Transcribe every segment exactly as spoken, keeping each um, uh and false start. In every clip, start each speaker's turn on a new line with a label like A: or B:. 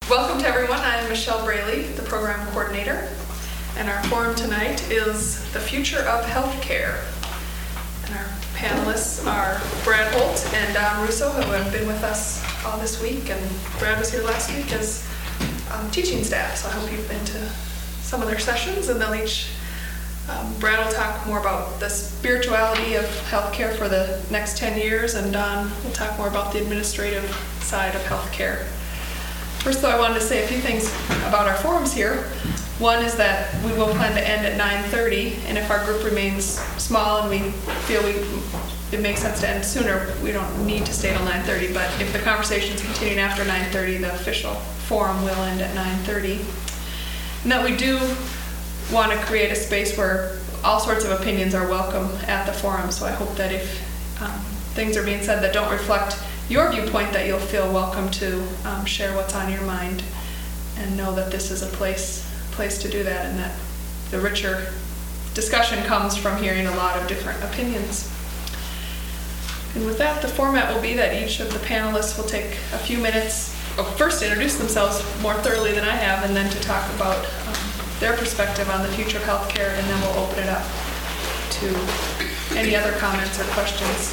A: Welcome to everyone. I'm Michelle Braley, the program coordinator, and our forum tonight is the future of healthcare. And our panelists are Brad Holt and Don Russo, who have been with us all this week, and Brad was here last week as um, teaching staff, so I hope you've been to some of their sessions, and they'll each, um, Brad will talk more about the spirituality of healthcare for the next ten years, and Don will talk more about the administrative side of healthcare. First, though, I wanted to say a few things about our forums here. One is that we will plan to end at nine thirty, and if our group remains small and we feel we it makes sense to end sooner, we don't need to stay till nine thirty, but if the conversation is continuing after nine thirty, the official forum will end at nine thirty. And that we do want to create a space where all sorts of opinions are welcome at the forum, so I hope that if um, things are being said that don't reflect your viewpoint, that you'll feel welcome to um, share what's on your mind and know that this is a place place to do that, and that the richer discussion comes from hearing a lot of different opinions. And with that, the format will be that each of the panelists will take a few minutes, well, first to introduce themselves more thoroughly than I have, and then to talk about um, their perspective on the future of healthcare, and then we'll open it up to any other comments or questions.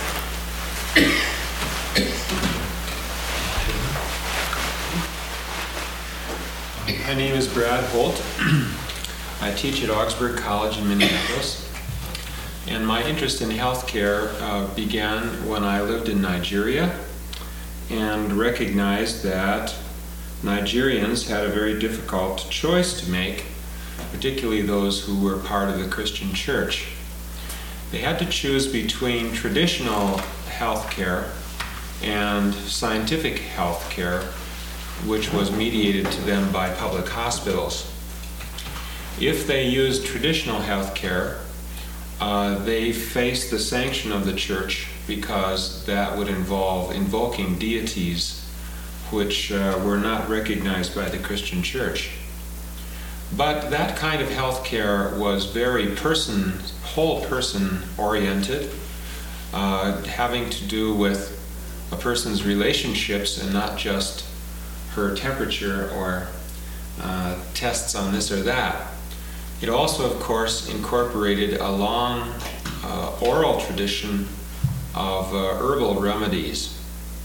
B: My name is Brad Holt. I teach at Augsburg College in Minneapolis, and my interest in healthcare uh, began when I lived in Nigeria and recognized that Nigerians had a very difficult choice to make, particularly those who were part of the Christian church. They had to choose between traditional healthcare and scientific healthcare, which was mediated to them by public hospitals. If they used traditional healthcare, uh, they faced the sanction of the church, because that would involve invoking deities which uh, were not recognized by the Christian church. But that kind of healthcare was very person, whole person oriented, uh, having to do with a person's relationships and not just her temperature or uh, tests on this or that. It also, of course, incorporated a long uh, oral tradition of uh, herbal remedies.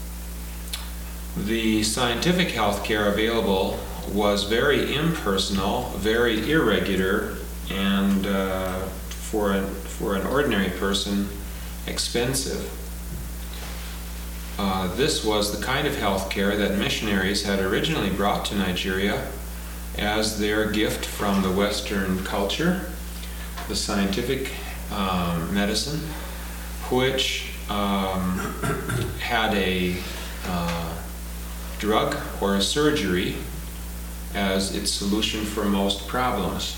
B: The scientific healthcare available was very impersonal, very irregular, and uh, for, an, for an ordinary person, expensive. Uh, this was the kind of healthcare that missionaries had originally brought to Nigeria as their gift from the Western culture, the scientific um, medicine, which um, had a uh, drug or a surgery as its solution for most problems.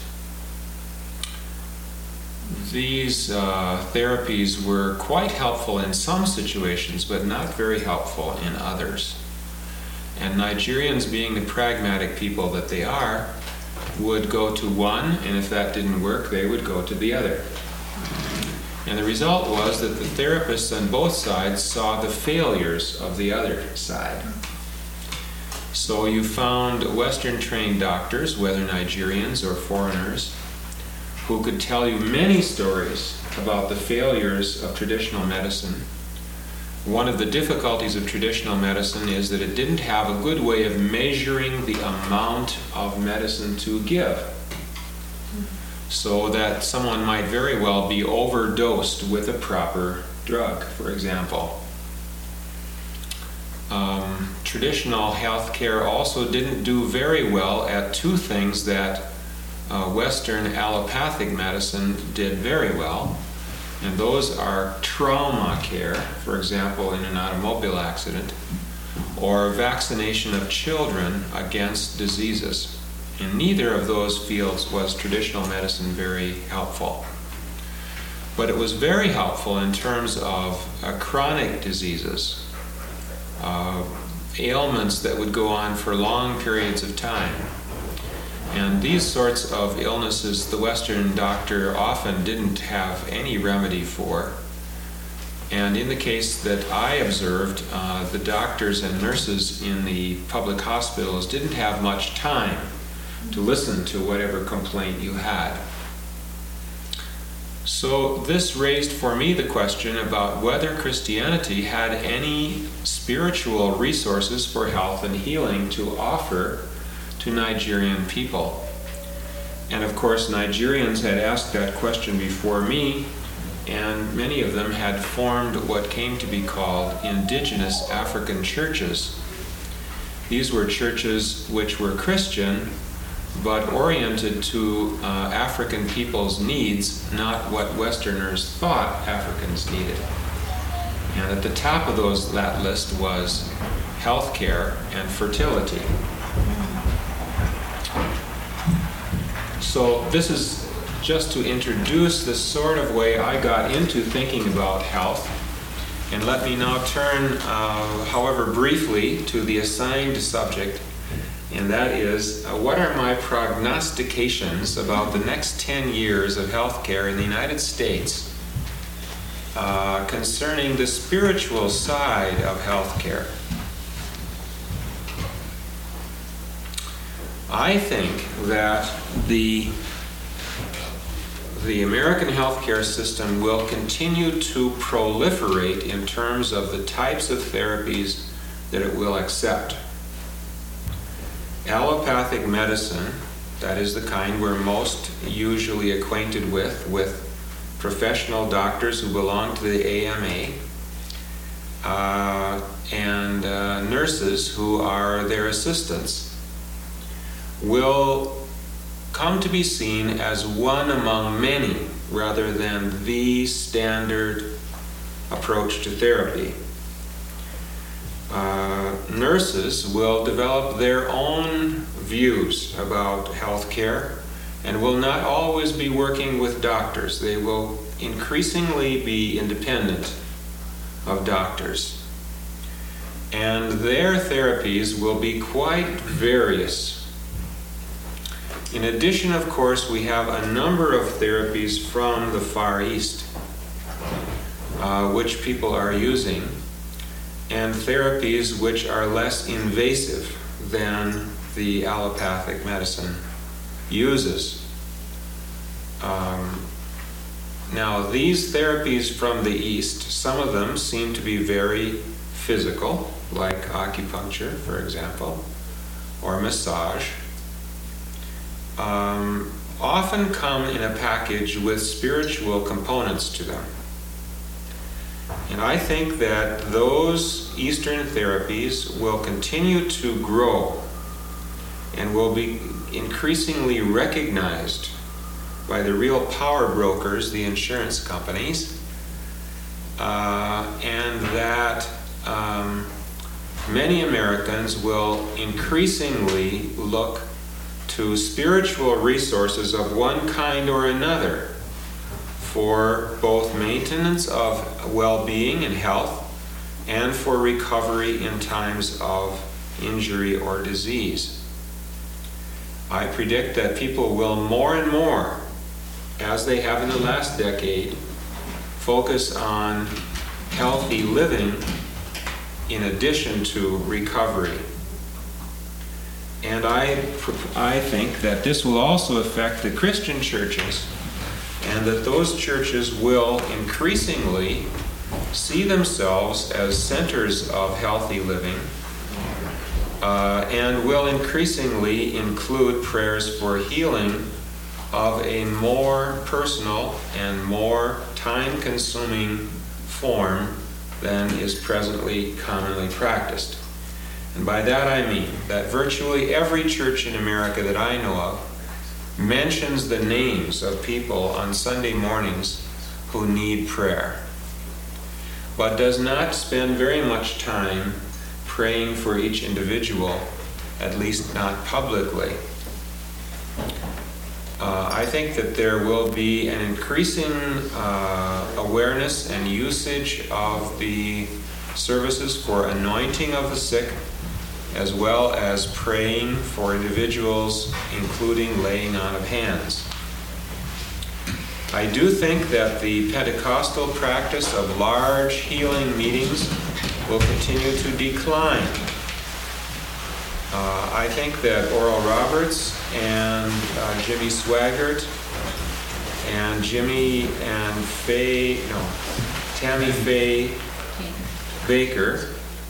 B: These uh, therapies were quite helpful in some situations, but not very helpful in others. And Nigerians, being the pragmatic people that they are, would go to one, and if that didn't work, they would go to the other. And the result was that the therapists on both sides saw the failures of the other side. So you found Western-trained doctors, whether Nigerians or foreigners, who could tell you many stories about the failures of traditional medicine. One of the difficulties of traditional medicine is that it didn't have a good way of measuring the amount of medicine to give, so that someone might very well be overdosed with a proper drug, for example. Um, traditional healthcare also didn't do very well at two things that uh, Western allopathic medicine did very well, and those are trauma care, for example, in an automobile accident, or vaccination of children against diseases. In neither of those fields was traditional medicine very helpful. But it was very helpful in terms of uh, chronic diseases, uh, ailments that would go on for long periods of time. And these sorts of illnesses the Western doctor often didn't have any remedy for, And in the case that I observed, uh, the doctors and nurses in the public hospitals didn't have much time to listen to whatever complaint you had. So this raised for me the question about whether Christianity had any spiritual resources for health and healing to offer to Nigerian people. And of course, Nigerians had asked that question before me, and many of them had formed what came to be called indigenous African churches. These were churches which were Christian, but oriented to uh, African people's needs, not what Westerners thought Africans needed. And at the top of those that list was healthcare and fertility. So this is just to introduce the sort of way I got into thinking about health. And let me now turn, uh, however briefly, to the assigned subject, and that is, uh, what are my prognostications about the next ten years of healthcare in the United States uh, concerning the spiritual side of healthcare? I think that the the American healthcare system will continue to proliferate in terms of the types of therapies that it will accept. Allopathic medicine, that is the kind we're most usually acquainted with, with professional doctors who belong to the A M A, uh, and uh, nurses who are their assistants, will come to be seen as one among many rather than the standard approach to therapy. Uh, nurses will develop their own views about healthcare and will not always be working with doctors. They will increasingly be independent of doctors. And their therapies will be quite various. In addition, of course, we have a number of therapies from the Far East, uh, which people are using, and therapies which are less invasive than the allopathic medicine uses. Um, now, these therapies from the East, some of them seem to be very physical, like acupuncture, for example, or massage. Um, often come in a package with spiritual components to them. And I think that those Eastern therapies will continue to grow and will be increasingly recognized by the real power brokers, the insurance companies, uh, and that um, many Americans will increasingly look to spiritual resources of one kind or another for both maintenance of well-being and health and for recovery in times of injury or disease. I predict that people will more and more, as they have in the last decade, focus on healthy living in addition to recovery. And I, I think that this will also affect the Christian churches, and that those churches will increasingly see themselves as centers of healthy living, uh, and will increasingly include prayers for healing of a more personal and more time-consuming form than is presently commonly practiced. And by that I mean that virtually every church in America that I know of mentions the names of people on Sunday mornings who need prayer, but does not spend very much time praying for each individual, at least not publicly. Uh, I think that there will be an increasing uh, awareness and usage of the services for anointing of the sick, as well as praying for individuals, including laying on of hands. I do think that the Pentecostal practice of large healing meetings will continue to decline. Uh, I think that Oral Roberts and uh, Jimmy Swaggart and Jimmy and Faye, no, Tammy Faye Baker,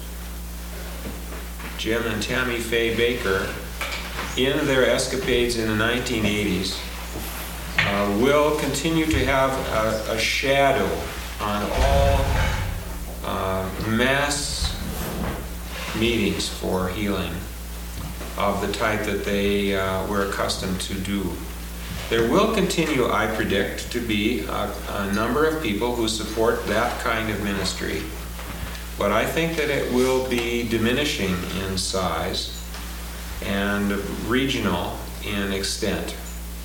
B: Jim and Tammy Faye Baker, in their escapades in the nineteen eighties, uh, will continue to have a, a shadow on all uh, mass meetings for healing of the type that they uh, were accustomed to do. There will continue, I predict, to be a, a number of people who support that kind of ministry, but I think that it will be diminishing in size and regional in extent.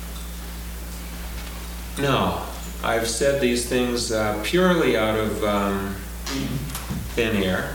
B: No, I've said these things uh, purely out of um, thin air.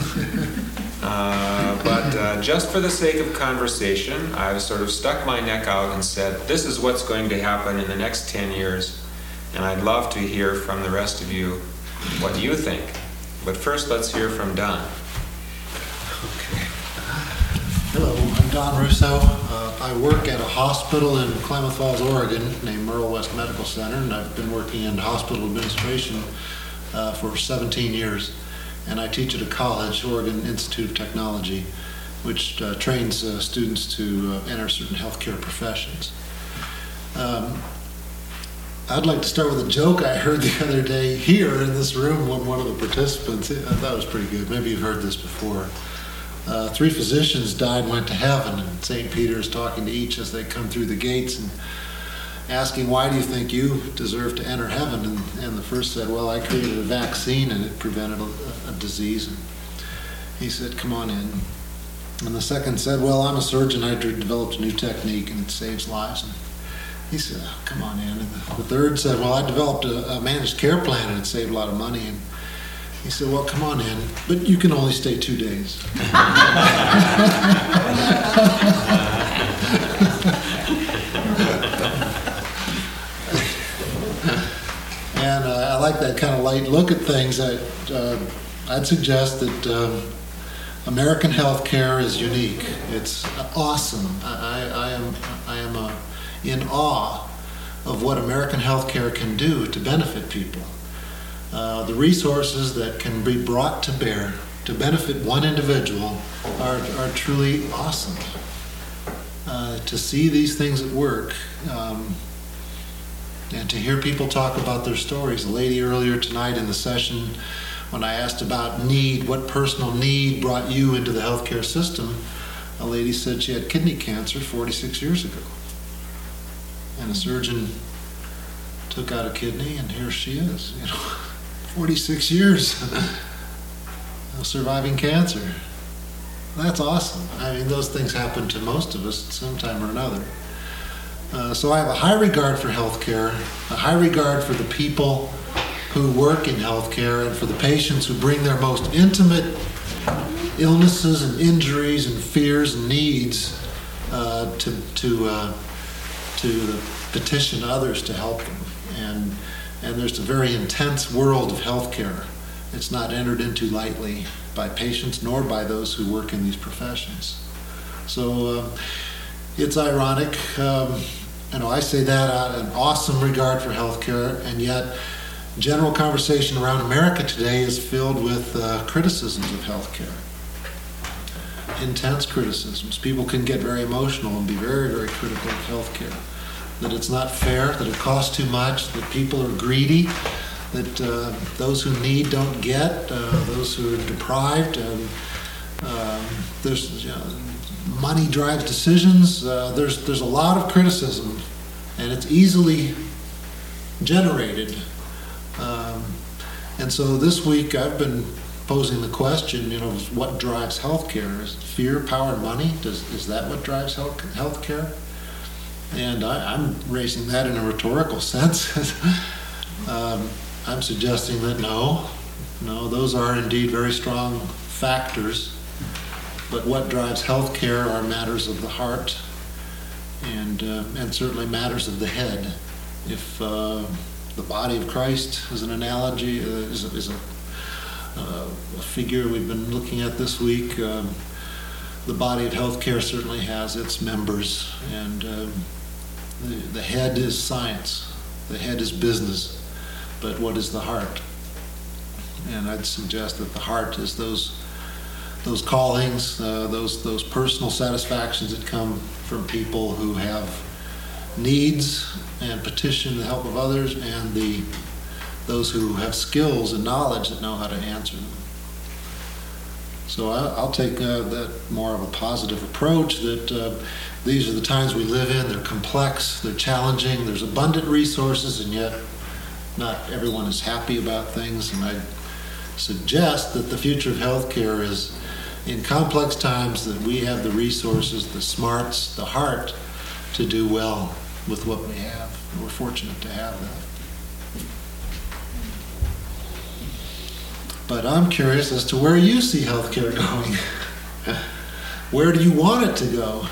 B: Uh, but uh, just for the sake of conversation, I've sort of stuck my neck out and said, this is what's going to happen in the next ten years, and I'd love to hear from the rest of you what you think. But first, let's hear from Don.
C: Okay. Hello, I'm Don Russo. Uh, I work at a hospital in Klamath Falls, Oregon, named Merle West Medical Center, and I've been working in hospital administration uh, for seventeen years. And I teach at a college, Oregon Institute of Technology, which uh, trains uh, students to uh, enter certain healthcare professions. Um, I'd like to start with a joke I heard the other day here in this room when one of the participants, I thought it was pretty good, maybe you've heard this before. Uh, three physicians died and went to heaven, and Saint Peter is talking to each as they come through the gates and asking, why do you think you deserve to enter heaven? And, and the first said, well, I created a vaccine and it prevented a, a disease. And he said, come on in. And the second said, well, I'm a surgeon. I developed a new technique and it saves lives. And he said, oh, come on in. And the, the third said, well, I developed a, a managed care plan and it saved a lot of money. And he said, well, come on in, but you can only stay two days. And uh, I like that kind of light look at things. I, uh, I'd suggest that um, American healthcare is unique. It's awesome. I, I, I am, I am uh, in awe of what American healthcare can do to benefit people. Uh, the resources that can be brought to bear to benefit one individual are, are truly awesome. Uh, to see these things at work, um, and to hear people talk about their stories. A lady earlier tonight in the session, when I asked about need, what personal need brought you into the healthcare system, a lady said she had kidney cancer forty-six years ago. And a surgeon took out a kidney, and here she is, you know, forty-six years surviving cancer. That's awesome. I mean, those things happen to most of us at some time or another. Uh, so I have a high regard for healthcare, a high regard for the people who work in healthcare, and for the patients who bring their most intimate illnesses and injuries and fears and needs uh, to to uh, to petition others to help them. And and there's a very intense world of healthcare. It's not entered into lightly by patients nor by those who work in these professions. So uh, it's ironic. Um, you know, I say that out of an awesome regard for healthcare, and yet general conversation around America today is filled with uh, criticisms of healthcare. Intense criticisms. People can get very emotional and be very, very critical of healthcare. That it's not fair, that it costs too much, that people are greedy, that uh, those who need don't get, uh, those who are deprived. Um, um, there's, you know, money drives decisions. Uh, there's there's a lot of criticism, and it's easily generated. Um, and so this week I've been posing the question, you know, what drives healthcare? Is it fear, power, and money? Does is that what drives health healthcare? And I, I'm raising that in a rhetorical sense. um, I'm suggesting that no, no, those are indeed very strong factors. But what drives healthcare are matters of the heart, and uh, and certainly matters of the head. If uh, the body of Christ as an analogy, uh, is, a- is a, uh, a figure we've been looking at this week. Um, the body of healthcare certainly has its members, and um, the, the head is science, the head is business, but what is the heart? And I'd suggest that the heart is those those callings, uh, those those personal satisfactions that come from people who have needs and petition the help of others, and the those who have skills and knowledge that know how to answer them. So I, I'll take uh, that more of a positive approach, that uh, these are the times we live in. They're complex, they're challenging, there's abundant resources, and yet not everyone is happy about things. And I suggest that the future of healthcare is, in complex times, that we have the resources, the smarts, the heart to do well with what we have. And we're fortunate to have that. But I'm curious as to where you see healthcare going. Where do you want it to go?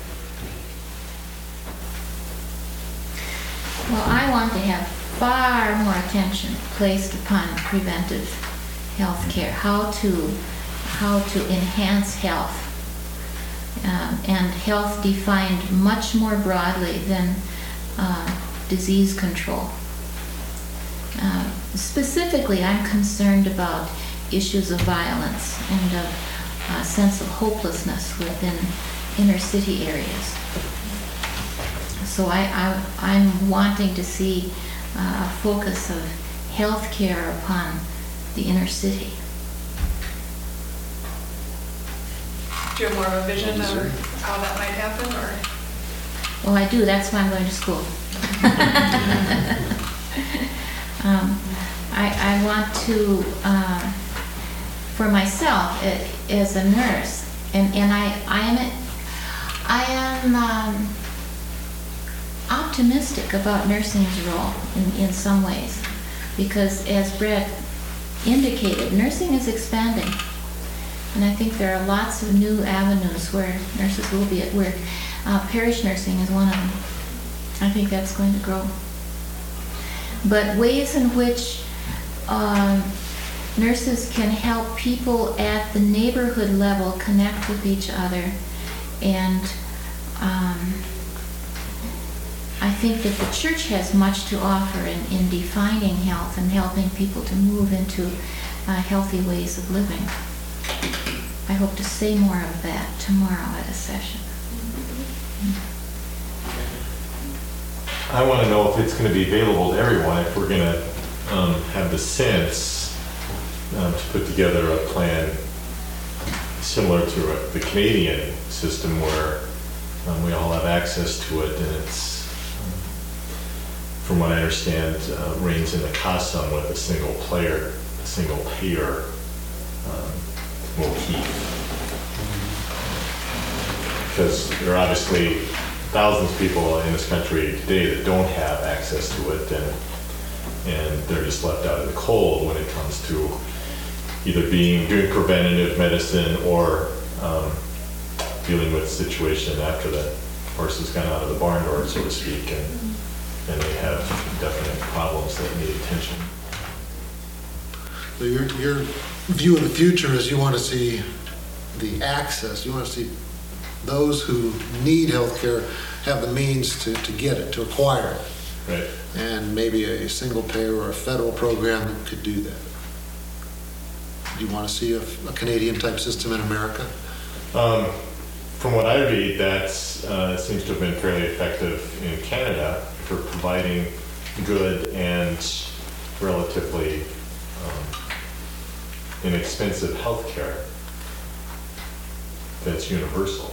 D: Well, I want to have far more attention placed upon preventive health care, how to, how to enhance health, um, and health defined much more broadly than uh, disease control. Uh, specifically, I'm concerned about issues of violence and of a sense of hopelessness within inner city areas. So I, I, I'm wanting to see uh, a focus of health care upon the inner city.
A: Do you have more of a vision of how that might happen, or?
D: Well, I do. That's why I'm going to school. um, I, I want to, uh, for myself, uh, as a nurse, and, and I, I am, I am um, optimistic about nursing's role in, in some ways, because as Brett indicated, nursing is expanding. And I think there are lots of new avenues where nurses will be at work. Uh, parish nursing is one of them. I think that's going to grow. But ways in which um, nurses can help people at the neighborhood level connect with each other, and um, I think that the church has much to offer in, in defining health and helping people to move into uh, healthy ways of living. I hope to say more of that tomorrow at a session.
E: I want to know if it's going to be available to everyone, if we're going to um, have the sense um, to put together a plan similar to a, the Canadian system, where um, we all have access to it, and it's, um, from what I understand, uh, reigns in the CASAM with a single player, a single payer um, motif. Because there are obviously thousands of people in this country today that don't have access to it, and and they're just left out in the cold when it comes to either being doing preventative medicine or um, dealing with the situation after the horse has gone out of the barn door, so to speak, and and they have definite problems that need attention.
C: So your, your view of the future is you want to see the access, you want to see those who need health care have the means to, to get it, to acquire it.
E: Right.
C: And maybe a single payer or a federal program that could do that. Do you want to see a, a Canadian type system in America?
E: Um, from what I read, that uh, seems to have been fairly effective in Canada for providing good and relatively um, inexpensive health care that's universal.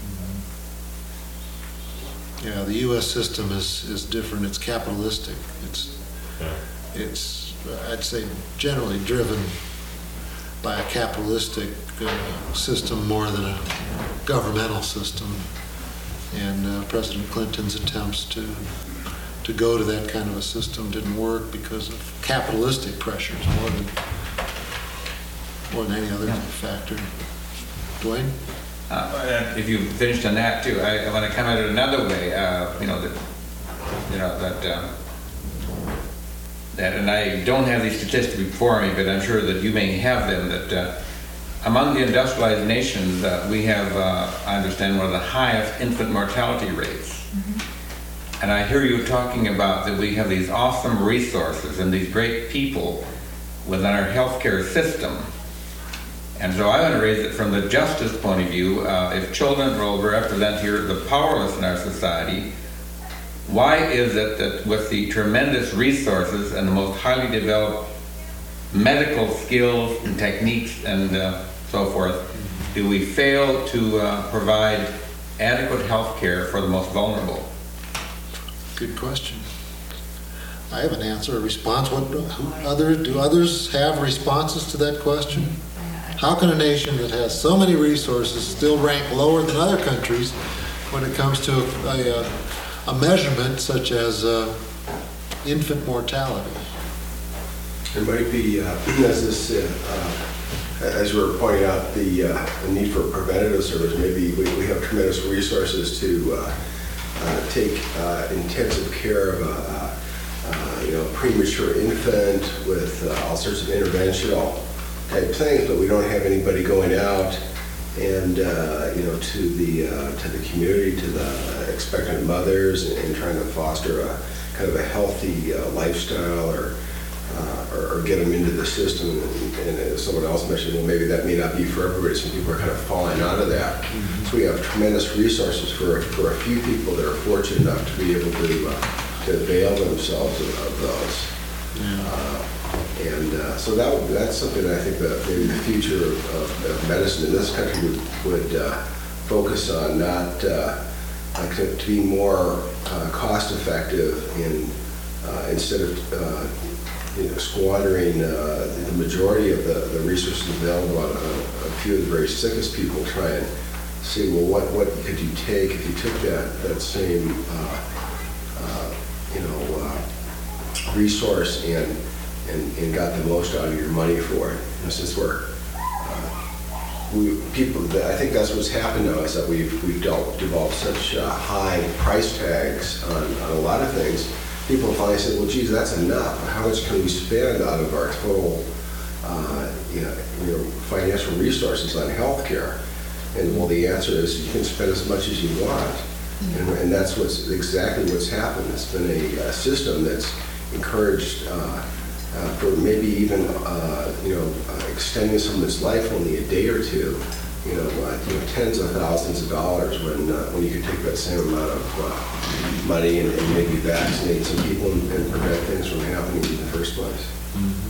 C: Yeah, the U S system is, is different. It's capitalistic. It's,
E: Yeah.
C: it's, I'd say, generally driven by a capitalistic uh, system more than a governmental system. And uh, President Clinton's attempts to to go to that kind of a system didn't work because of capitalistic pressures more than more than any other
F: Yeah.
C: factor. Dwayne?
F: Uh, if you finished on that too, I, I want to come at it another way. Uh, you know that, you know that um, that, and I don't have these statistics before me, but I'm sure that you may have them, that uh, among the industrialized nations, uh, we have, uh, I understand, one of the highest infant mortality rates. Mm-hmm. And I hear you talking about that we have these awesome resources and these great people within our healthcare system. And so I want to raise it from the justice point of view. Uh, if children will represent here the powerless in our society, why is it that with the tremendous resources and the most highly developed medical skills and techniques and uh, so forth, do we fail to uh, provide adequate health care for the most vulnerable?
C: Good question. I have an answer, a response. What, who, other, do others have responses to that question? How can a nation that has so many resources still rank lower than other countries when it comes to a, a, a measurement such as uh, infant mortality?
G: It might be, uh, as this, uh, uh, as we were pointing out, the, uh, the need for preventative service. Maybe we, we have tremendous resources to uh, uh, take uh, intensive care of a, uh, uh, you know, premature infant with uh, all sorts of interventional type things, but we don't have anybody going out and uh, you know, to the uh, to the community, to the expectant mothers, and, and trying to foster a kind of a healthy uh, lifestyle, or, uh, or or get them into the system. And, and as someone else mentioned, well, maybe that may not be for everybody. Some people are kind of falling out of that. Mm-hmm. So we have tremendous resources for for a few people that are fortunate enough to be able to uh, to avail themselves of, of those. Yeah. Uh, And uh, so that would, that's something that I think that maybe the future of, of, of medicine in this country would, would uh, focus on, not uh, uh, to, to be more uh, cost effective in, uh, instead of uh, you know, squandering uh, the majority of the, the resources available on a, a few of the very sickest people. Try and see, well, what, what could you take if you took that, that same uh, uh, you know, uh, resource and And, and got the most out of your money for it. And since we're, uh, we, people, I think that's what's happened now, is that we've, we've developed, developed such uh, high price tags on, on a lot of things. People finally say, well, geez, that's enough. How much can we spend out of our total uh, you know, you know, financial resources on healthcare? And well, the answer is you can spend as much as you want. And, and that's what's exactly what's happened. It's been a, a system that's encouraged uh, Uh, for maybe even, uh, you know, uh, extending someone's life only a day or two, you know, uh, you know, tens of thousands of dollars when uh, when you could take that same amount of uh, money and, and maybe vaccinate some people and, and prevent things from happening in the first place.
B: Mm-hmm.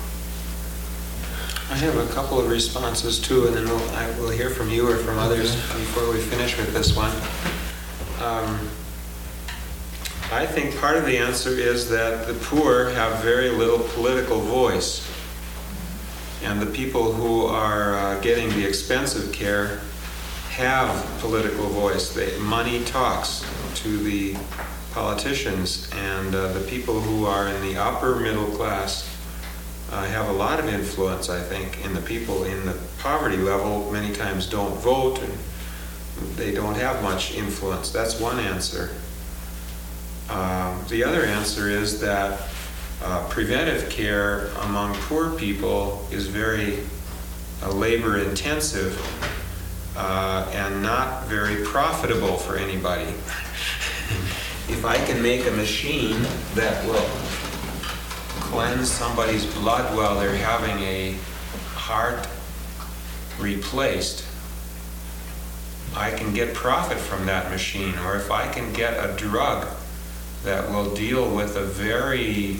B: I have a couple of responses too, and then we'll, I will hear from you or from others before we finish with this one. Um, I think part of the answer is that the poor have very little political voice. And the people who are uh, getting the expensive care have political voice. They, money talks to the politicians, and uh, the people who are in the upper middle class uh, have a lot of influence, I think, in the people in the poverty level. Many times don't vote, and they don't have much influence. That's one answer. Um, the other answer is that uh, preventive care among poor people is very uh, labor intensive uh, and not very profitable for anybody. If I can make a machine that will cleanse somebody's blood while they're having a heart replaced, I can get profit from that machine. Or if I can get a drug that will deal with a very,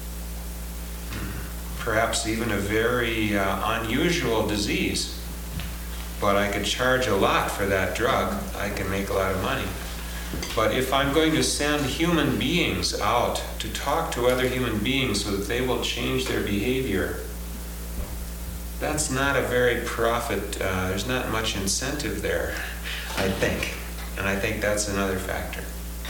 B: perhaps even a very uh, unusual disease, but I could charge a lot for that drug, I can make a lot of money. But if I'm going to send human beings out to talk to other human beings so that they will change their behavior, that's not a very profit, uh, there's not much incentive there, I think. And I think that's another factor.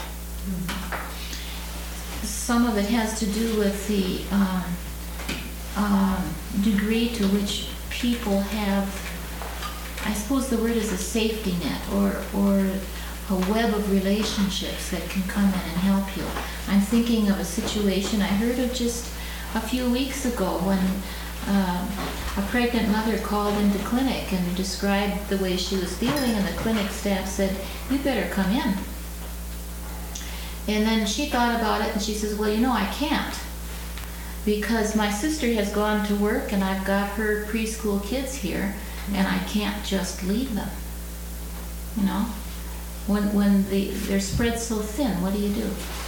D: Some of it has to do with the um, um, degree to which people have, I suppose the word is a safety net, or or a web of relationships that can come in and help you. I'm thinking of a situation, I heard of just a few weeks ago when um, a pregnant mother called into clinic and described the way she was feeling, and the clinic staff said, "You better come in." And then she thought about it and she says, "Well, you know, I can't, because my sister has gone to work and I've got her preschool kids here, and I can't just leave them." You know, when when the they're spread so thin, what do you do?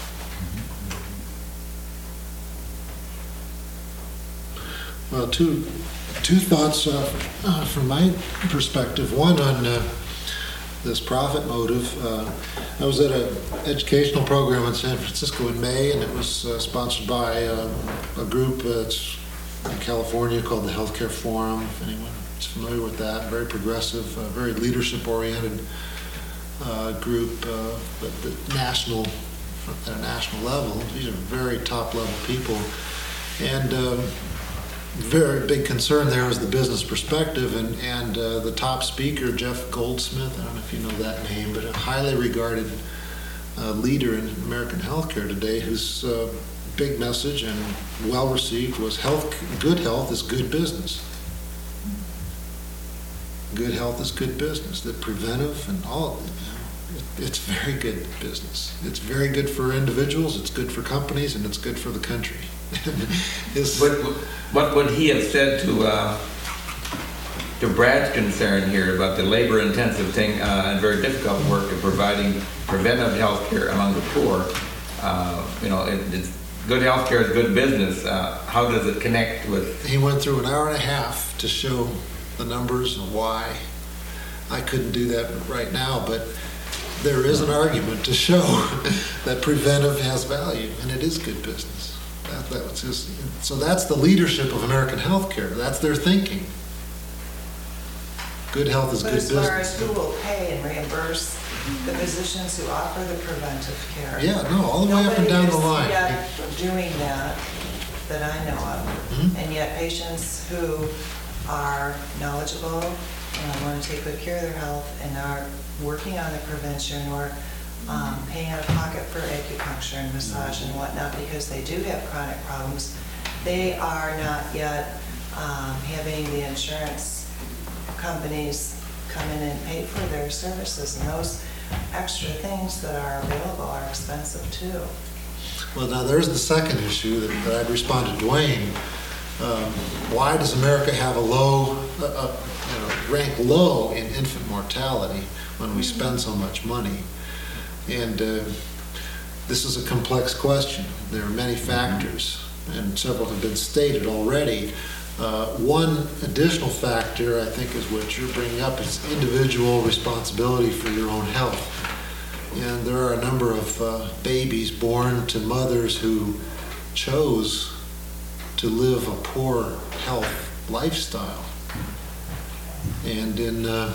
C: Well, two, two thoughts uh, uh, from my perspective. One on uh, this profit motive. Uh, I was at an educational program in San Francisco in May, and it was uh, sponsored by uh, a group uh, it's in California called the Healthcare Forum, if anyone is familiar with that. Very progressive, uh, very leadership-oriented uh, group, uh, but the national, at a national level. These are very top-level people. And um, very big concern there is the business perspective, and, and uh, the top speaker, Jeff Goldsmith, I don't know if you know that name, but a highly regarded uh, leader in American healthcare today, whose uh, big message and well received was health, good health is good business. Good health is good business. The preventive and all, it's very good business. It's very good for individuals, it's good for companies, and it's good for the country. It's,
F: What, what would he have said to uh, to Brad's concern here about the labor-intensive thing uh, and very difficult work of providing preventive health care among the poor? Uh, you know, it, it's, good health care is good business. Uh, how does it connect with?
C: he went through an hour and a half to show the numbers and why. I couldn't do that right now, but there is an argument to show that preventive has value, and it is good business. That, that was his, so that's the leadership of American healthcare. That's their thinking. Good health is
H: But
C: good
H: as far as
C: business.
H: who will pay and reimburse the physicians who offer the preventive care.
C: Yeah, no, all the way up and down the
H: Nobody
C: line.
H: is yet doing that, that I know of.
C: Mhm.
H: And yet patients who are knowledgeable and want to take good care of their health and are working on the prevention or um, paying out of pocket for acupuncture and massage and whatnot because they do have chronic problems, they are not yet um, having the insurance companies come in and pay for their services, and those extra things that are available are expensive too.
C: Well, now there's the second issue that, that I'd respond to Dwayne. Um, why does America have a low, uh, uh, you know, rank low in infant mortality when we spend so much money? And uh, this is a complex question. There are many factors, and several have been stated already. Uh, one additional factor, I think, is what you're bringing up, is individual responsibility for your own health. And there are a number of uh, babies born to mothers who chose to live a poor health lifestyle. And in uh,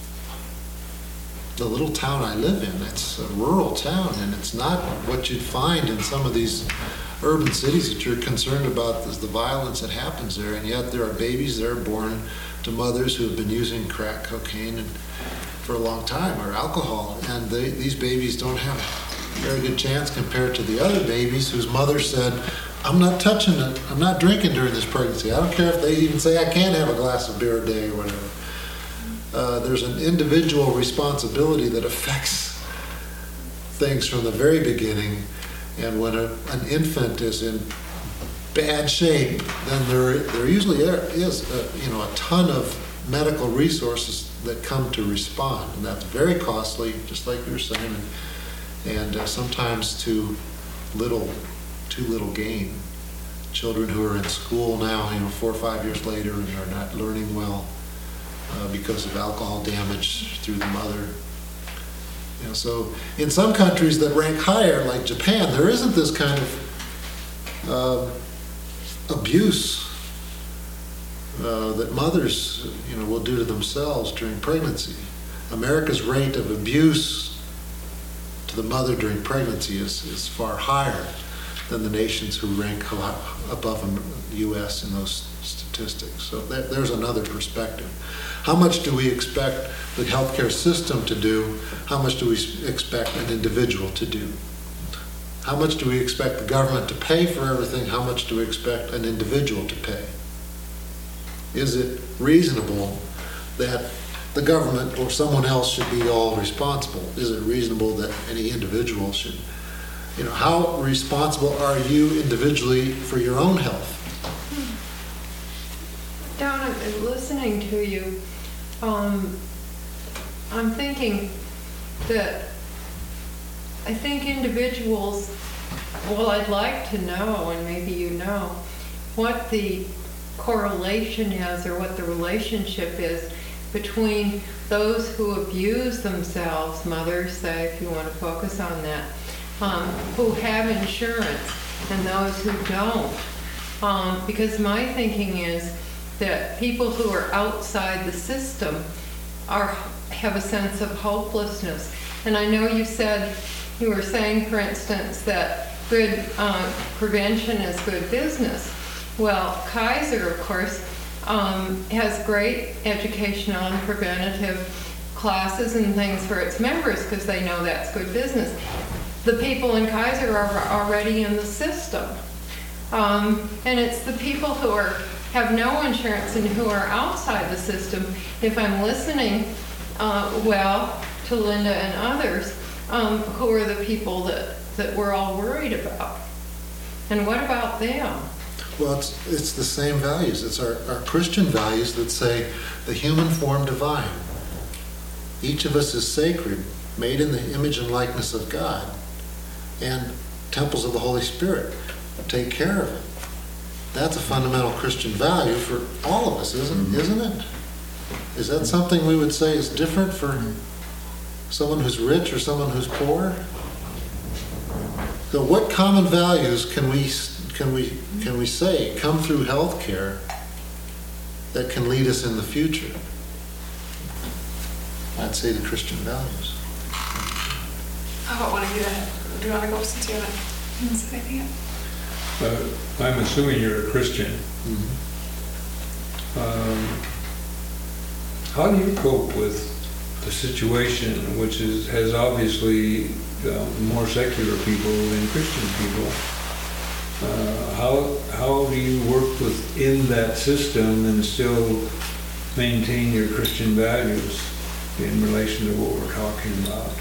C: the little town I live in, it's a rural town, and it's not what you'd find in some of these urban cities that you're concerned about, is the violence that happens there. And yet there are babies that are born to mothers who have been using crack cocaine and for a long time, or alcohol, and they, these babies don't have a very good chance compared to the other babies whose mother said, "I'm not touching it, I'm not drinking during this pregnancy. I don't care if they even say I can't have a glass of beer a day or whatever." Uh, there's an individual responsibility that affects things from the very beginning, and when a, an infant is in bad shape, then there there usually is a, you know a ton of medical resources that come to respond, and that's very costly, just like you were saying, and, and uh, sometimes to little too little gain. Children who are in school now, you know, four or five years later, and are not learning well uh, because of alcohol damage through the mother. You know, so in some countries that rank higher, like Japan, there isn't this kind of uh, abuse uh, that mothers, you know, will do to themselves during pregnancy. America's rate of abuse to the mother during pregnancy is, is far higher than the nations who rank a lot above the U S in those statistics. So that, there's another perspective. How much do we expect the healthcare system to do? How much do we expect an individual to do? How much do we expect the government to pay for everything? How much do we expect an individual to pay? Is it reasonable that the government or someone else should be all responsible? Is it reasonable that any individual should, you know, how responsible are you individually for your own health?
I: Don, I'm listening to you. Um, I'm thinking that I think individuals, well, I'd like to know, and maybe you know, what the correlation is or what the relationship is between those who abuse themselves, mothers say, if you want to focus on that, um, who have insurance and those who don't. Um, because my thinking is that people who are outside the system are have a sense of hopelessness. And I know you said, you were saying, for instance, that good uh, prevention is good business. Well, Kaiser, of course, um, has great education on preventative classes and things for its members because they know that's good business. The people in Kaiser are already in the system. Um, and it's the people who are have no insurance and who are outside the system. If I'm listening uh, well to Linda and others, um, who are the people that, that we're all worried about? And what about them?
C: Well, it's, it's the same values. It's our, our Christian values that say the human form divine. Each of us is sacred, made in the image and likeness of God, and temples of the Holy Spirit. Take care of it. That's a fundamental Christian value for all of us, isn't, isn't it? Is that something we would say is different for someone who's rich or someone who's poor? So what common values can we can we can we say come through health care that can lead us in the future? I'd say the Christian values.
A: How about one of you that, do you want to go since you haven't said anything yet?
J: Uh, I'm assuming you're a Christian.
C: Mm-hmm.
J: Um, how do you cope with the situation, which is has obviously uh, more secular people than Christian people? Uh, how how do you work within that system and still maintain your Christian values in relation to what we're talking about?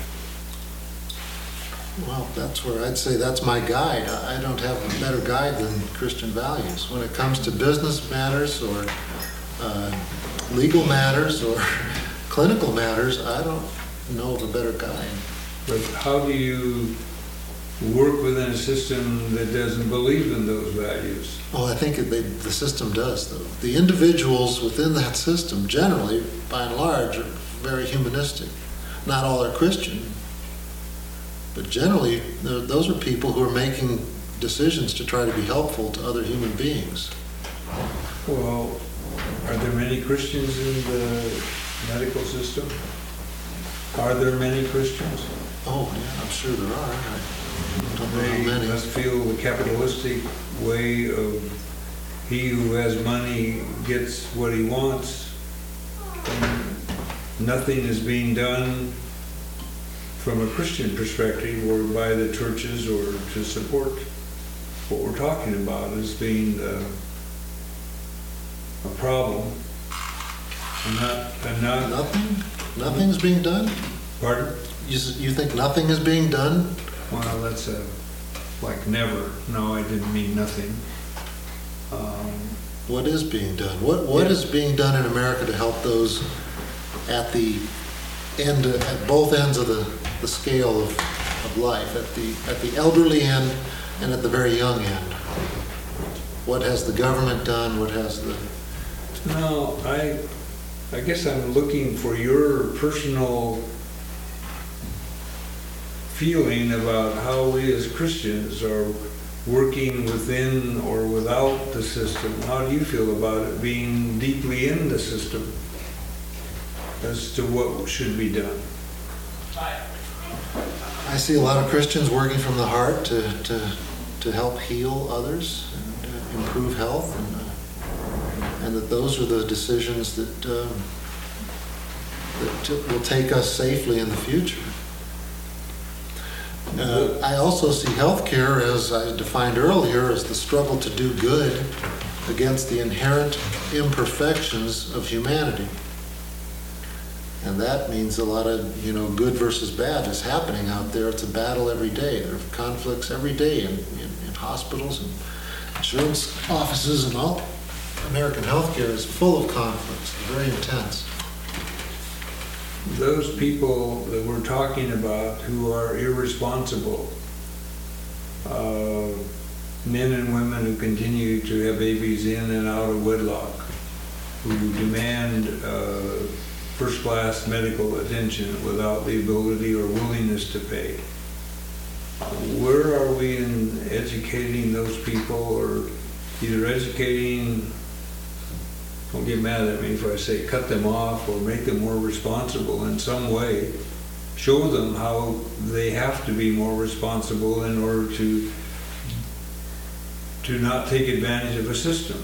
C: Well, that's where I'd say that's my guide. I I don't have a better guide than Christian values. When it comes to business matters or uh, legal matters or clinical matters, I don't know of a better guide.
J: But how do you work within a system that doesn't believe in those values?
C: Oh, I think it, they, the system does, though. The individuals within that system, generally, by and large, are very humanistic. Not all are Christian, but generally, those are people who are making decisions to try to be helpful to other human beings.
J: Well, are there many Christians in the medical system? Are there many Christians?
C: Oh, yeah, I'm sure there are. I don't know
J: They
C: how many.
J: must feel the capitalistic way of he who has money gets what he wants. And nothing is being done from a Christian perspective or by the churches or to support what we're talking about as being uh, a problem. And not, and not,
C: Nothing? Nothing's being done?
J: pardon?
C: You, s- you think nothing is being done?
J: Well, that's a, like never. No, I didn't mean nothing. Um,
C: What is being done? What What
J: Yeah.
C: is being done in America to help those at the end, at both ends of the, the scale of, of life, at the at the elderly end and at the very young end? What has the government done? What has the
J: No, I, I guess I'm looking for your personal feeling about how we as Christians are working within or without the system. How do you feel about it being deeply in the system as to what should be done?
C: I see a lot of Christians working from the heart to, to, to help heal others and uh, improve health, and, uh, and that those are the decisions that, um, that t- will take us safely in the future. Uh, I also see healthcare, as I defined earlier, as the struggle to do good against the inherent imperfections of humanity. And that means a lot of, you know, good versus bad is happening out there. It's a battle every day. There are conflicts every day in, in, in hospitals and insurance offices, and all. American healthcare is full of conflicts, very intense.
J: Those people that we're talking about who are irresponsible, uh, men and women who continue to have babies in and out of wedlock, who demand uh, first-class medical attention without the ability or willingness to pay. Where are we in educating those people, or either educating, don't get mad at me if I say cut them off, or make them more responsible in some way, show them how they have to be more responsible in order to to not take advantage of a system.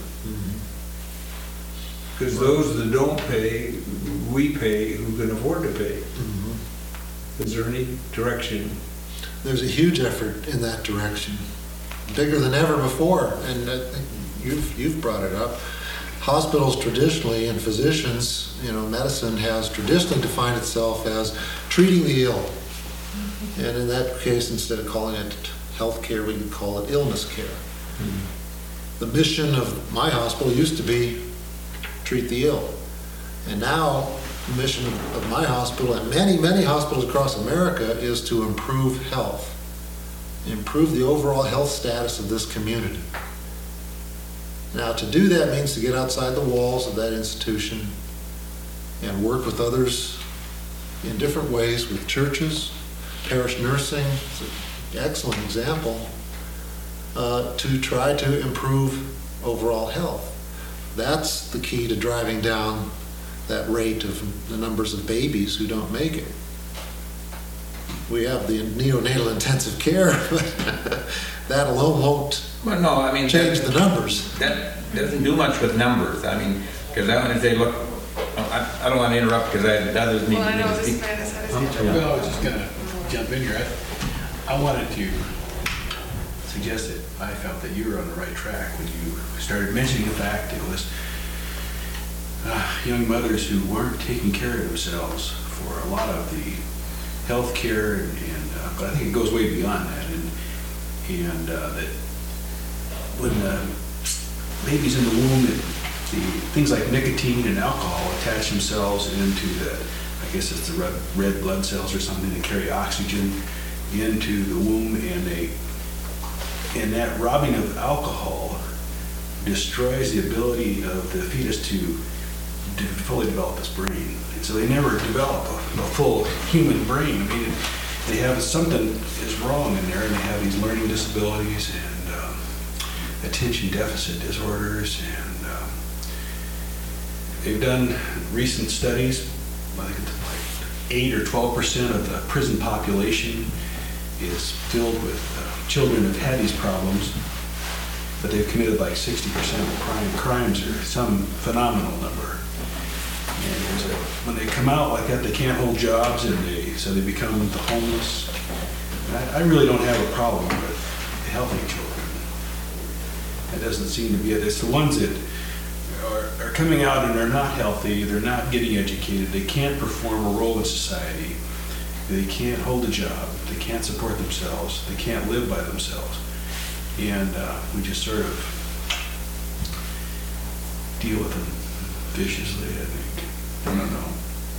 J: Because those that don't pay, we pay who can afford to pay.
C: Mm-hmm.
J: Is there any direction?
C: There's a huge effort in that direction, bigger than ever before, and I think you've, you've brought it up. Hospitals traditionally, and physicians, you know, medicine has traditionally defined itself as treating the ill. And in that case, instead of calling it health care, we could call it illness care. Mm-hmm. The mission of my hospital used to be treat the ill. And now, the mission of, of my hospital and many, many hospitals across America is to improve health, improve the overall health status of this community. Now, to do that means to get outside the walls of that institution and work with others in different ways, with churches, parish nursing, it's an excellent example, uh, to try to improve overall health. That's the key to driving down that rate of the numbers of babies who don't make it. We have the neonatal intensive care, but that alone won't
F: Well, no, I mean,
C: change
F: that-
C: the numbers.
F: That doesn't do much with numbers. I mean, because I want to say, look, I, I don't want to interrupt because others need
A: Well, I
F: need
A: know
F: to
A: this
F: speak.
A: man has had his hand up.
K: Well, I was just gonna jump in here. I, I wanted to suggest that I felt that you were on the right track when you started mentioning the fact it was uh, young mothers who weren't taking care of themselves for a lot of the health care, and, and uh, but I think it goes way beyond that, and and uh, that when uh, babies in the womb, it, the things like nicotine and alcohol attach themselves into the, I guess it's the red, red blood cells or something that carry oxygen into the womb, and they, and that robbing of alcohol destroys the ability of the fetus to, to fully develop its brain. And so they never develop a, a full human brain. I mean, they have something is wrong in there, and they have these learning disabilities and um, attention deficit disorders, and um, they've done recent studies. I think it's like eight or twelve percent of the prison population is filled with uh, children who've had these problems, but they've committed like sixty percent of the crime, crimes or some phenomenal number. And there's a, when they come out like that, they can't hold jobs, and they so they become the homeless. I, I really don't have a problem with healthy children. That doesn't seem to be it. It's the ones that are, are coming out and are not healthy, they're not getting educated, they can't perform a role in society, they can't hold a job, they can't support themselves, they can't live by themselves. And uh, we just sort of deal with them viciously, I think. I don't know.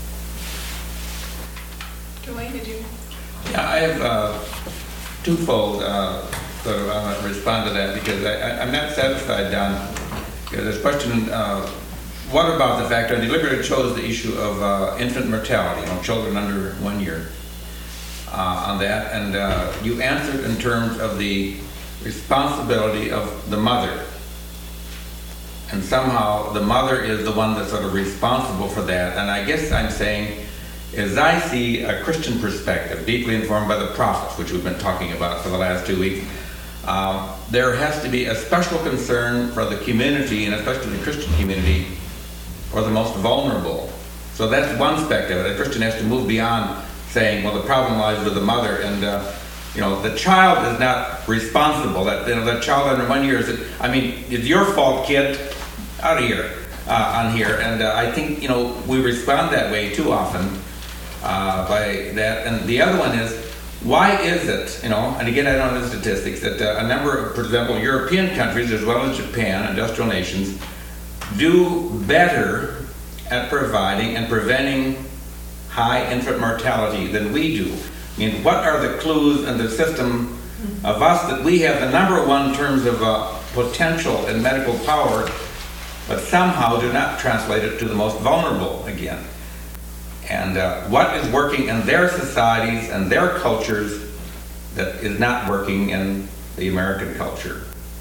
A: Dwayne, did you?
F: Yeah, I have uh, twofold uh, sort of, I want to respond to that because I, I, I'm not satisfied, Don. There's a question, uh, what about the fact, I deliberately chose the issue of uh, infant mortality, you know, children under one year uh, on that, and uh, you answered in terms of the responsibility of the mother. And somehow the mother is the one that's sort of responsible for that. And I guess I'm saying, as I see a Christian perspective, deeply informed by the prophets, which we've been talking about for the last two weeks, um, there has to be a special concern for the community, and especially the Christian community, for the most vulnerable. So that's one aspect of it. A Christian has to move beyond saying, well, the problem lies with the mother. And uh, you know, the child is not responsible. That, you know, the child under one year is, I mean, it's your fault, kid. Out of here, uh, on here. And uh, I think, you know, we respond that way too often uh, by that. And the other one is, why is it, you know, and again, I don't know the statistics, that uh, a number of, for example, European countries as well as Japan, industrial nations, do better at providing and preventing high infant mortality than we do. I mean, what are the clues in the system of us that we have the number one in terms of uh, potential and medical power, but somehow do not translate it to the most vulnerable again? And uh, what is working in their societies and their cultures that is not working in the American culture?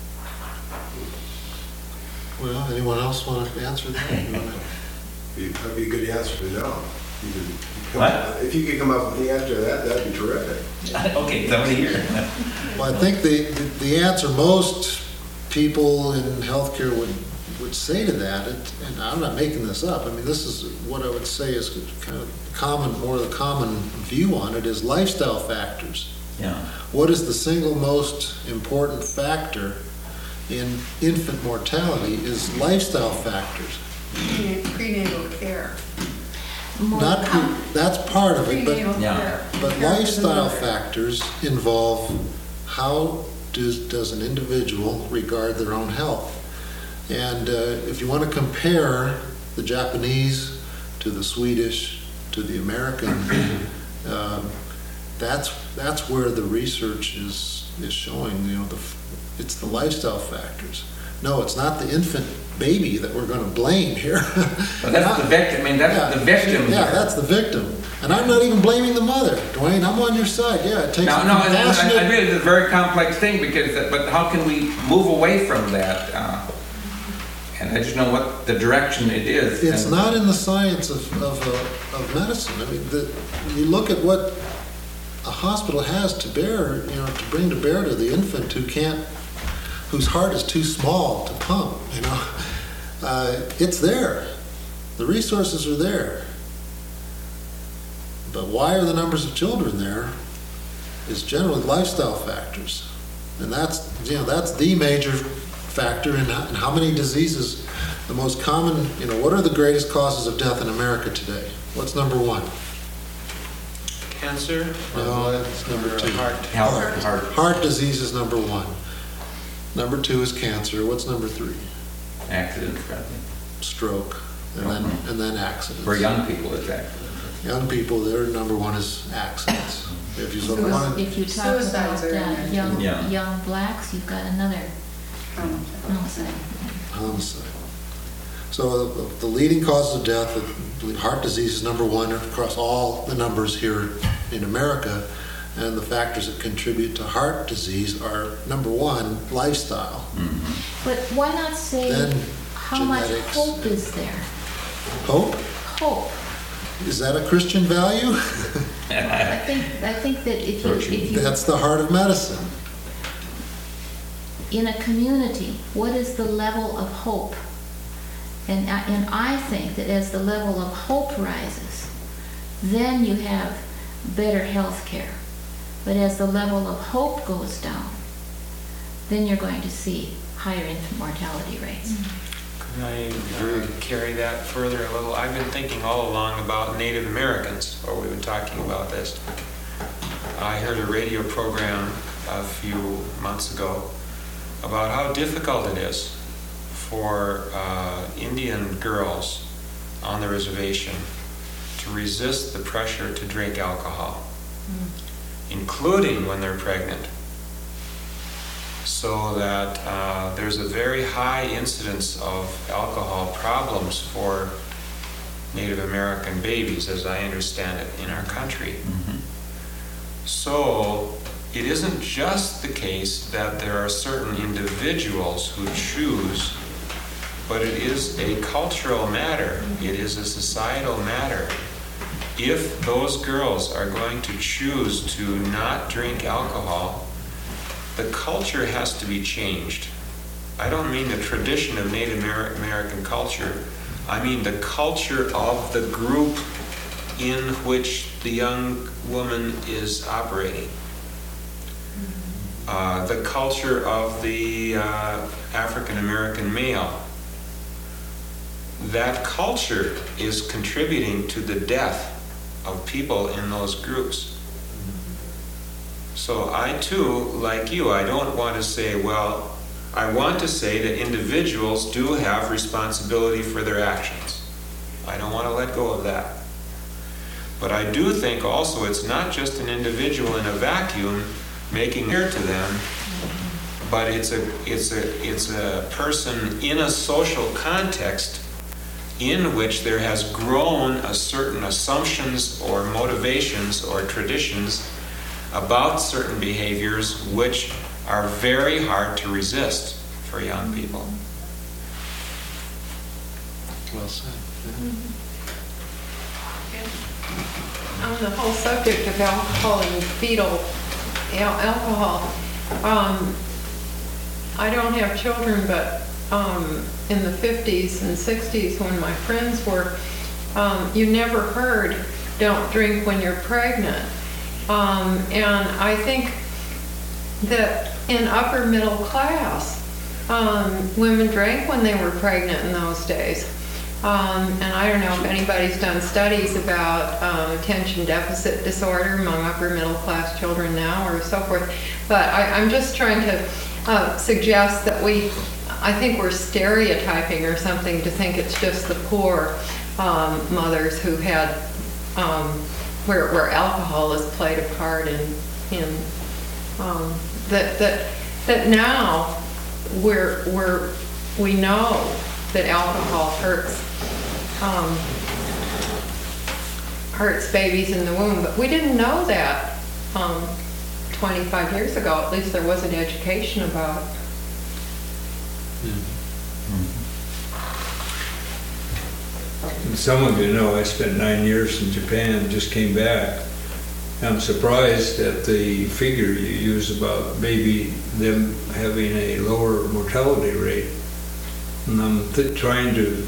C: Well, anyone else want to answer that? You wanna-
G: That'd be a good answer to know. You could come
F: What?
G: up- If you could come up with the answer to that, that'd be terrific.
F: Okay, somebody here.
C: Well, I think the, the answer most people in healthcare would, would say to that, it- and I'm not making this up, I mean, this is what I would say is kind of common, more the common view on it, is lifestyle factors.
F: Yeah.
C: What is the single most important factor in infant mortality is lifestyle factors.
A: Prenatal care.
D: More
C: Not,
D: com-
C: that's part of it, but
A: Prenatal
F: Yeah.
A: care.
C: But
A: Care for the
C: lifestyle
A: mother.
C: factors involve how does, does an individual regard their own health. And uh, if you want to compare the Japanese to the Swedish to the American, um, that's that's where the research is is showing. You know, the it's the lifestyle factors. No, it's not the infant baby that we're going to blame here.
F: But that's the victim, I mean, that's the victim
C: Yeah,
F: here.
C: that's the victim. And I'm not even blaming the mother. Dwayne, I'm on your side. Yeah, it takes
F: No,
C: a
F: no, and- and I I
C: compassionate...
F: agree, it's a very complex thing because, uh, but how can we move away from that? Uh, And I just know what the direction it is.
C: It's
F: and-
C: not in the science of, of, uh, of medicine. I mean, the, you look at what a hospital has to bear, you know, to bring to bear to the infant who can't, whose heart is too small to pump, you know. Uh, it's there. The resources are there. But why are the numbers of children there is generally lifestyle factors. And that's, you know, that's the major factor in how, in how many diseases, the most common, you know, what are the greatest causes of death in America today? What's number one?
B: Cancer?
C: No, that's number two.
B: Heart.
F: Heart, heart.
C: Heart disease is number one. Number two is cancer. What's number three?
F: Accidents, probably.
C: Stroke, and then, and then accidents.
F: For young people, it's accidents.
C: Young people, their number one is accidents. If you look
D: So
C: on,
D: if you talk about
A: Suicides are in
D: uh,
A: there, too.
D: young,
F: Yeah.
D: young blacks, you've got another homicide.
C: homicide. So the, the leading causes of death, I believe heart disease is number one across all the numbers here in America. And the factors that contribute to heart disease are, number one, lifestyle.
D: But why not say
C: Then
D: how much
C: genetics.
D: hope is there?
C: Hope,
D: Hope.
C: is that a Christian value?
D: I think, I think that if you, if you,
C: That's the heart of medicine.
D: in a community, what is the level of hope? And I, and I think that as the level of hope rises, then you have better health care. But as the level of hope goes down, then you're going to see higher infant mortality rates.
B: Can I uh, carry that further a little? I've been thinking all along about Native Americans, or we've been talking about this. I heard a radio program a few months ago about how difficult it is for uh, Indian girls on the reservation to resist the pressure to drink alcohol, including when they're pregnant. So that uh, there's a very high incidence of alcohol problems for Native American babies, as I understand it, in our country.
F: Mhm.
B: So it isn't just the case that there are certain individuals who choose, but it is a cultural matter. It is a societal matter. If those girls are going to choose to not drink alcohol, the culture has to be changed. I don't mean the tradition of Native Amer- American culture. I mean the culture of the group in which the young woman is operating. Uh, the culture of the uh, African American male. That culture is contributing to the death of people in those groups. So I too, like you, I don't want to say, well, I want to say that individuals do have responsibility for their actions. I don't want to let go of that. But I do think also it's not just an individual in a vacuum making clear to them, but it's a it's a it's a person in a social context in which there has grown a certain assumptions or motivations or traditions about certain behaviors which are very hard to resist for young people.
C: Well said.
I: On the whole subject of alcohol and fetal al- alcohol, um, I don't have children, but um, in the fifties and sixties when my friends were, um, you never heard, don't drink when you're pregnant. Um, and I think that in upper middle class, um, women drank when they were pregnant in those days. Um, and I don't know if anybody's done studies about um, attention deficit disorder among upper middle class children now or so forth. But I, I'm just trying to uh, suggest that we, I think we're stereotyping or something to think it's just the poor um, mothers who had, um, where, where alcohol has played a part in, in um, that, that, that now we're, we're, we know that alcohol hurts um, hurts babies in the womb, but we didn't know that um, twenty-five years ago. At least there wasn't education about it.
J: Some of you know I spent nine years in Japan, just came back. I'm surprised at the figure you use about maybe them having a lower mortality rate. And I'm th- trying to,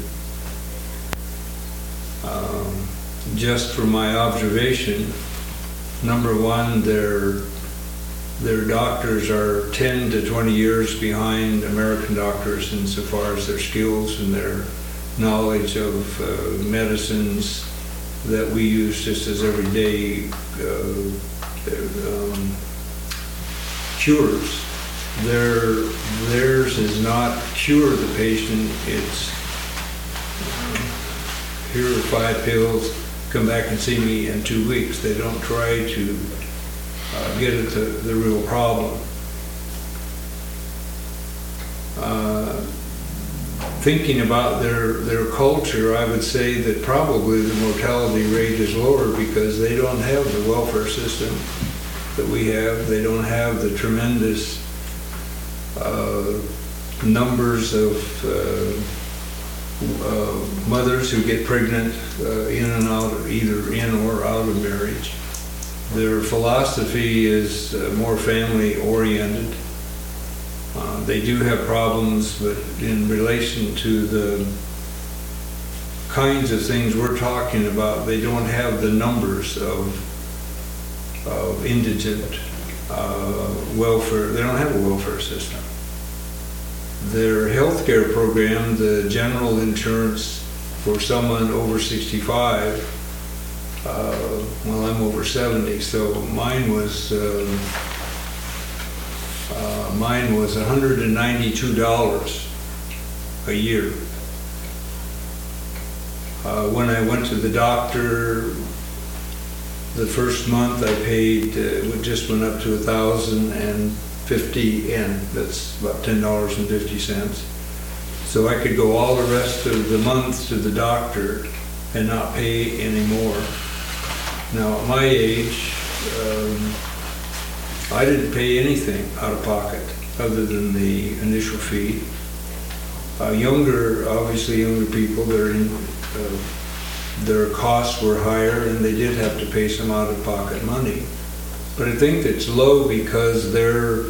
J: um, just from my observation, number one, their their doctors are ten to twenty years behind American doctors insofar as their skills and their knowledge of uh, medicines that we use just as everyday uh, um, cures. Their, theirs is not cure the patient, it's uh, here are five pills, come back and see me in two weeks. They don't try to uh, get at the, the real problem. Uh, thinking about their, their culture, I would say that probably the mortality rate is lower because they don't have the welfare system that we have. They don't have the tremendous Uh, numbers of uh, uh, mothers who get pregnant uh, in and out, either in or out of marriage. Their philosophy is uh, more family oriented. Uh, they do have problems, but in relation to the kinds of things we're talking about, they don't have the numbers of, of indigent uh, welfare. They don't have a welfare system. Their health care program, the general insurance for someone over sixty-five, uh, well, I'm over seventy, so mine was uh, uh, mine was one hundred ninety-two dollars a year. Uh, when I went to the doctor, the first month I paid, uh, it just went up to a thousand and fifty yen. That's about ten dollars and fifty cents. So I could go all the rest of the month to the doctor and not pay any more. Now, at my age, um, I didn't pay anything out of pocket other than the initial fee. Uh, younger, obviously younger people, their, in, uh, their costs were higher and they did have to pay some out of pocket money. But I think it's low because they're,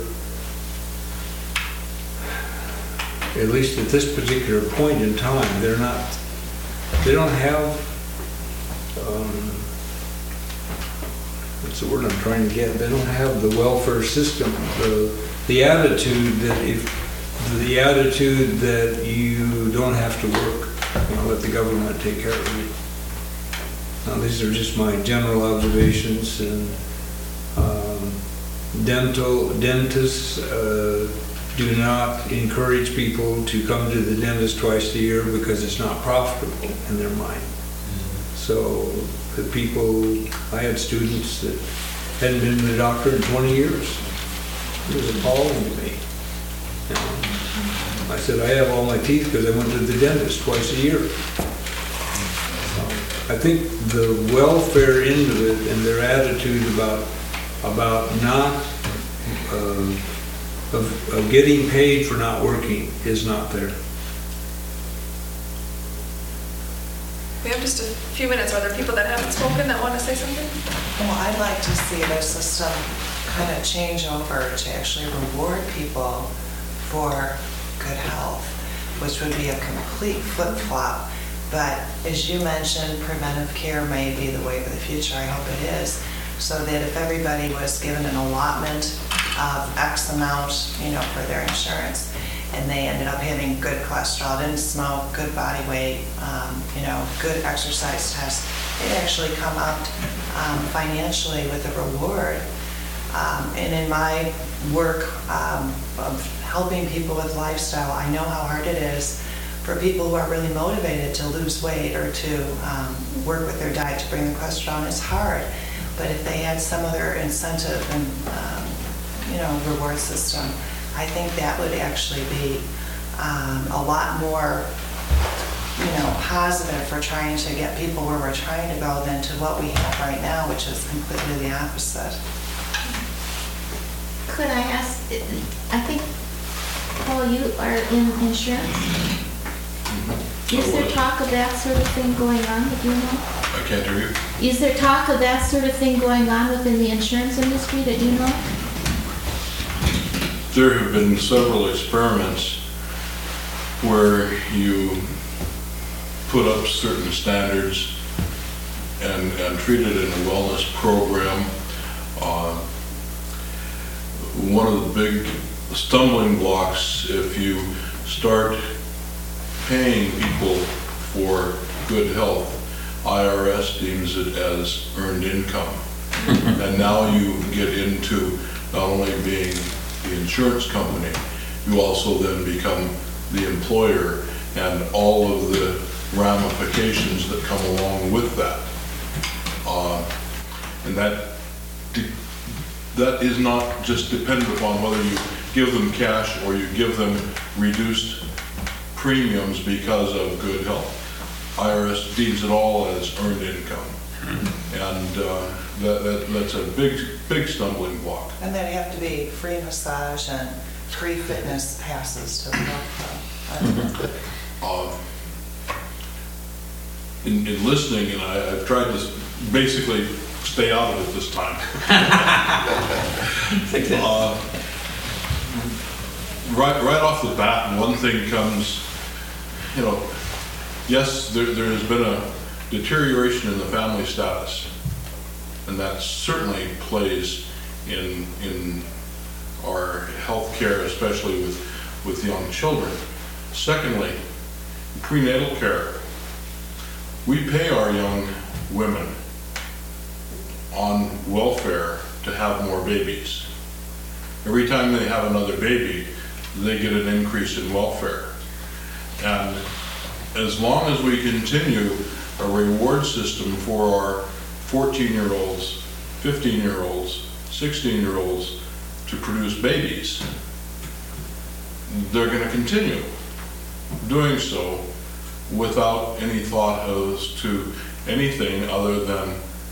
J: at least at this particular point in time, they're not, they don't have um, what's the word I'm trying to get? They don't have the welfare system, the, the attitude that if, the attitude that you don't have to work, you know, let the government take care of you. Now, these are just my general observations, and um, dental, dentists uh, do not encourage people to come to the dentist twice a year because it's not profitable in their mind. So the people, I had students that hadn't been to the doctor in twenty years. It was appalling to me. You know, I said, I have all my teeth because I went to the dentist twice a year. So I think the welfare end of it and their attitude about, about not, uh, of, of getting paid for not working is not there.
A: We have just a few minutes. Are there people that haven't spoken that want to say something?
H: Well, I'd like to see the system kind of change over to actually reward people for good health, which would be a complete flip-flop. But as you mentioned, preventive care may be the way for the future. I hope it is. So that if everybody was given an allotment of X amount, you know, for their insurance, and they ended up having good cholesterol, didn't smoke, good body weight, um, you know, good exercise tests, they'd actually come out um, financially with a reward. Um, and in my work um, of helping people with lifestyle, I know how hard it is for people who are really motivated to lose weight or to um, work with their diet to bring the cholesterol down. It's hard. But if they had some other incentive and, um, you know, reward system, I think that would actually be um, a lot more, you know, positive for trying to get people where we're trying to go than to what we have right now, which is completely the opposite.
D: Could I ask, I think, Paul, you are in insurance? Is there talk of that sort of thing going on, that you know?
L: I can't hear you.
D: Is there talk of that sort of thing going on within the insurance industry that you know?
L: There have been several experiments where you put up certain standards and, and treat it in a wellness program. Uh, one of the big stumbling blocks, if you start paying people for good health, I R S deems it as earned income. And now you get into not only being the insurance company, you also then become the employer and all of the ramifications that come along with that. Uh, and that that is not just dependent upon whether you give them cash or you give them reduced premiums because of good health. I R S deems it all as earned income. And uh, that, that, that's a big, big stumbling block.
H: And there'd have to be free massage and free fitness passes to the health club.
L: Uh, in, in listening, and I, I've tried to basically stay out of it this time. uh, right, right off the bat, one thing comes, you know, yes, there, there has been a deterioration in the family status, and that certainly plays in in our health care, especially with, with young children. Secondly, prenatal care. We pay our young women on welfare to have more babies. Every time they have another baby, they get an increase in welfare. And as long as we continue a reward system for our fourteen-year-olds, fifteen-year-olds, sixteen-year-olds to produce babies, they're going to continue doing so without any thought as to anything other than,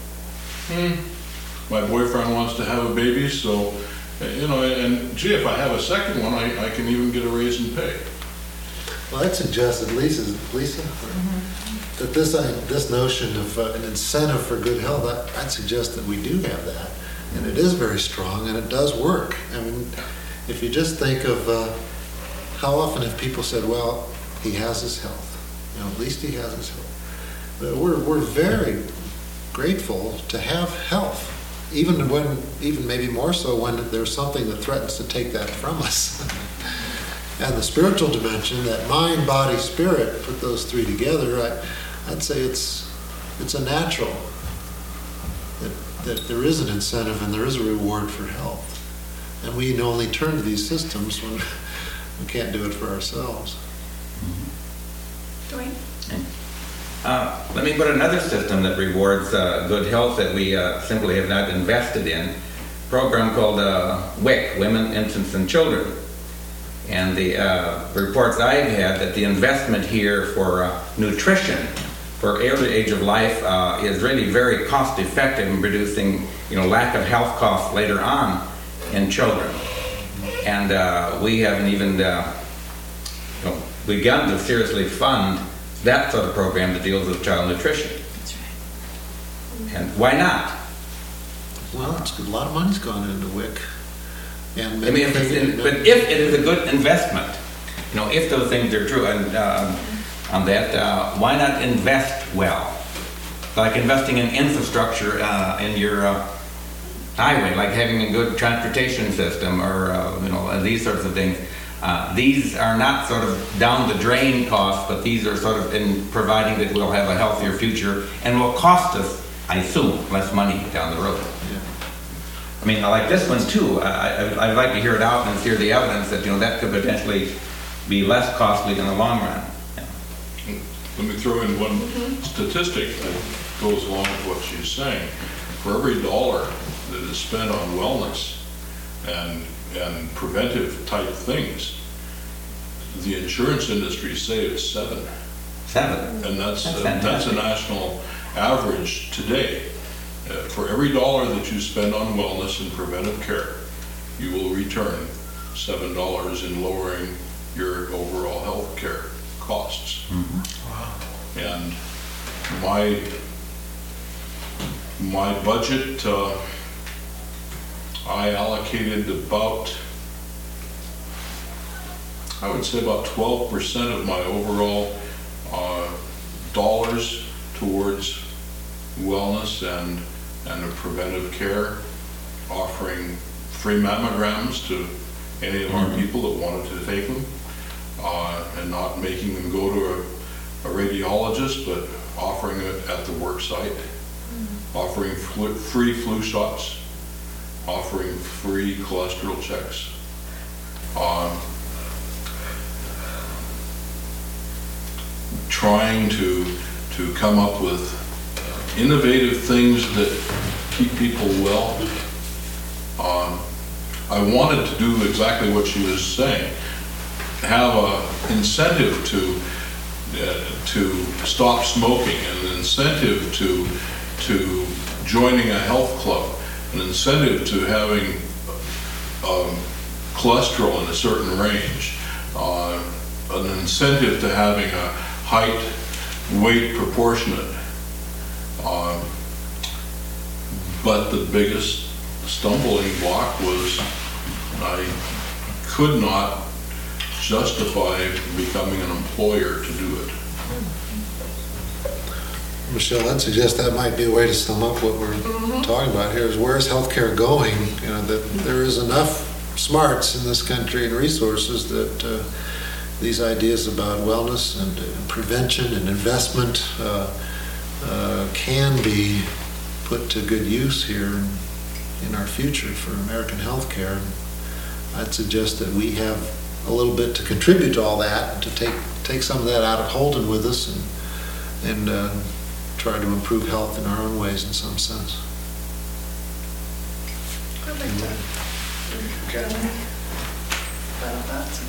L: hmm, my boyfriend wants to have a baby, so, you know, and gee, if I have a second one, I, I can even get a raise in pay.
C: Well, I'd suggest, at Lisa, Lisa, mm-hmm. that this uh, this notion of uh, an incentive for good health, I, I'd suggest that we do have that, and it is very strong, and it does work. I mean, if you just think of uh, how often have people said, "Well, he has his health. You know, at least he has his health." But we're we're very grateful to have health. even when, even maybe more so when there's something that threatens to take that from us. And the spiritual dimension, that mind, body, spirit, put those three together, I, I'd say it's it's a natural that, that there is an incentive and there is a reward for health. And we can only turn to these systems when we can't do it for ourselves.
A: Dwayne?
F: Uh, let me put another system that rewards uh, good health that we uh, simply have not invested in. A program called uh, W I C, Women, Infants, and Children. And the uh, reports I've had that the investment here for uh, nutrition for every age of life uh, is really very cost effective in reducing, you know, lack of health costs later on in children. And uh, we haven't even uh, you know, begun to seriously fund that sort of program that deals with child nutrition.
D: That's right.
F: And why not?
C: Well, it's, a lot of money's gone into W I C. And
F: I mean, if it's in, but if it is a good investment, you know, if those things are true, and uh, on that, uh, why not invest well? Like investing in infrastructure uh, in your uh, highway, like having a good transportation system, or uh, you know, these sorts of things. Uh, these are not sort of down the drain costs, but these are sort of in providing that we'll have a healthier future and will cost us, I assume, less money down the road.
C: Yeah.
F: I mean, like this one too, I, I, I'd like to hear it out and hear the evidence that, you know, that could potentially be less costly in the long run. Yeah.
L: Let me throw in one statistic that goes along with what she's saying. For every dollar that is spent on wellness and and preventive type things, the insurance industry saves seven.
F: Seven.
L: And that's
F: That's
L: uh, that's
F: fantastic.
L: a national average today. Uh, for every dollar that you spend on wellness and preventive care, you will return seven dollars in lowering your overall health care costs.
F: Mm-hmm.
L: And my my budget, uh, I allocated about, I would say about twelve percent of my overall uh, dollars towards wellness and and a preventive care, offering free mammograms to any of our people that wanted to take them, uh, and not making them go to a, a radiologist, but offering it at the work site, offering flu, free flu shots, offering free cholesterol checks. Um, trying to to come up with innovative things that keep people well. Um, I wanted to do exactly what she was saying, have a incentive to uh, to stop smoking, an incentive to to joining a health club, an incentive to having um, cholesterol in a certain range, uh, an incentive to having a height weight proportionate. Uh, but the biggest stumbling block was I could not justify becoming an employer to do it.
C: Michelle, I'd suggest that might be a way to sum up what we're talking about here, is where's healthcare going? You know, that there is enough smarts in this country and resources that uh, these ideas about wellness and uh, prevention and investment uh, uh, can be put to good use here in, in our future for American healthcare. I'd suggest that we have a little bit to contribute to all that, and to take take some of that out of Holden with us, and and uh, try to improve health in our own ways in some sense.
A: I like that. Got any final thoughts?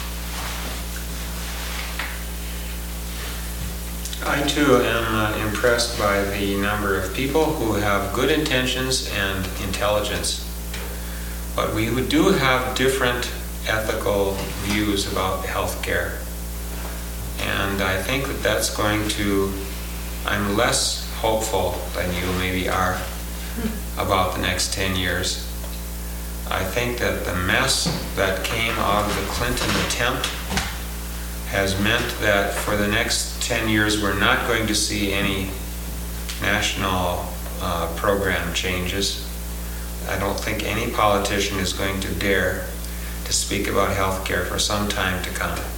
B: I too am uh, impressed by the number of people who have good intentions and intelligence. But we who do have different ethical views about healthcare. And I think that that's going to, I'm less hopeful than you maybe are about the next ten years. I think that the mess that came out of the Clinton attempt has meant that for the next ten years we're not going to see any national uh, program changes.
M: I don't think any politician is going to dare to speak about health care for some time to come.